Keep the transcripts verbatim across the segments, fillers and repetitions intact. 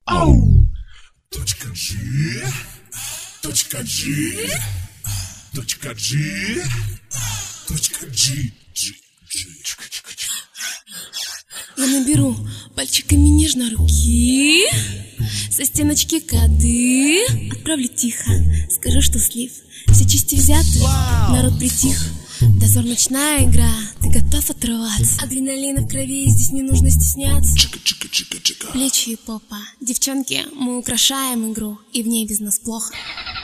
Ау! Точка G, точка G, точка G, точка G, G, G. Я наберу пальчиками нежно руки, со стеночки коды отправлю тихо, скажу, что слив, все части взяты, народ притих. Дозор, ночная игра, ты готов отрываться? Адреналина в крови, здесь не нужно стесняться. Плечи и попа, девчонки, мы украшаем игру, и в ней без нас плохо.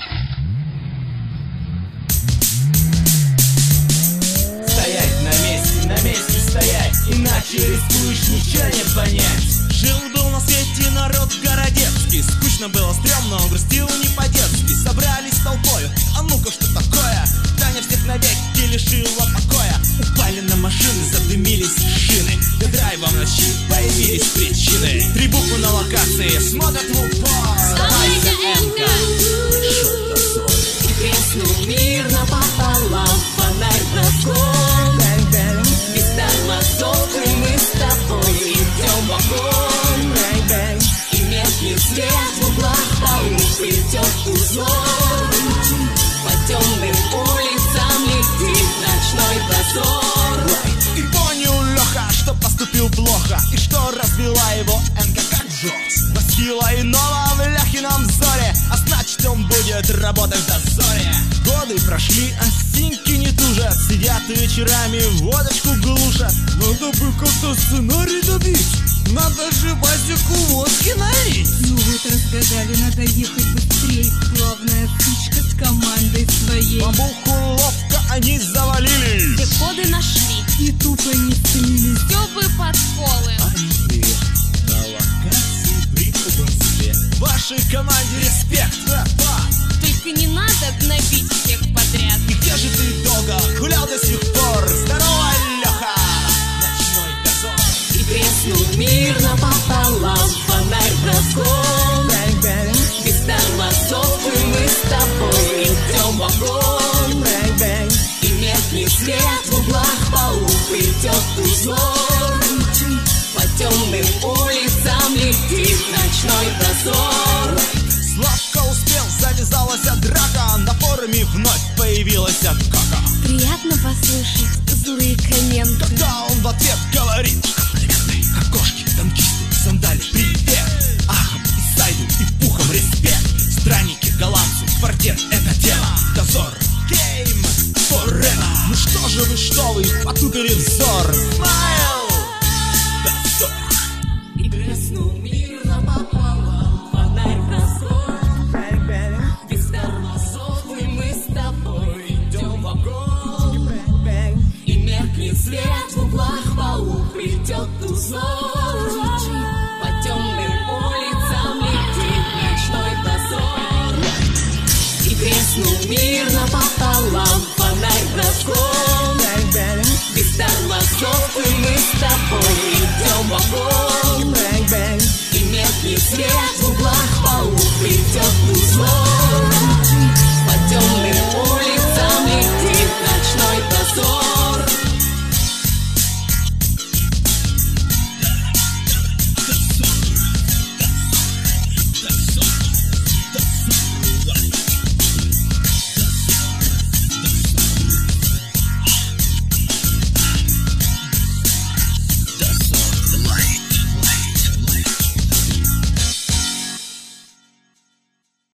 Стоять на месте, на месте стоять, иначе рискуешь ничего не понять. Жил-был на свете народ городецкий, скучно было, стрёмно, грустил не по-детски. Собрались толпою, а ну-ка что такое? Таня всех навеки лишила покоя. Упали на машины, задымились шины, для драйва в ночи появились причины. Три буквы на локации смотрят в упор. Вставайте, Энка! Шел дозор. И треснул мир напополам, фонарь броском. Без тормозов, и мы с тобой идем в огонь. И меркнет свет в углах, по улице идет узор. По темным улицам летит ночной дозор. И понял Леха, что поступил плохо, и что развела его Энка как жёст. Растила иного в Ляхином взоре, а значит он будет работать в дозоре. Годы прошли, а синьки не тужат, сидят вечерами, водочку глушат. Надо бы как-то сценарий добить, надо же Базику водки налить. Ну вот разгадали, надо ехать быстрей. Главная сучка с командой своей. Бабуху ловко они завалили, Все коды нашли, И тупо не слились. все бы под школы. они на локации при Кубанстве. Вашей команде респект, братва. Только не надо гнобить всех подряд. И где же ты долго гулял до сих пор? Здорово, Леха! Ночной дозор. И треснул мир напополам, фонарь броском. Без тормозов, и мы с тобой идем в огонь. И меркнет свет в углах, по улице идет узор. По темным улицам летит ночной дозор. Славка успел, завязалась драка, на форуме вновь появилась кака. Приятно послушать злые комменты. Когда он в ответ говорит: комплименты, окошки, танкисты, сандали, привет. Ахам и сайду и пухом респект. Странники, голландцы, квартет, это тема. Дозор, гейм, forever. Ну что же вы, что вы, потупили взор? Смайл, дозор. И треснул мир напополам, фонарь броском. Без тормозов, и мы с тобой идем в огонь. И меркнет свет в углах, по улице идет узор. По темным улицам летит ночной дозор. И треснул мир напополам, фонарь броском. Без тормозов, и мы с тобой идем в огонь. И меркнет свет в углах, по улице идет узор.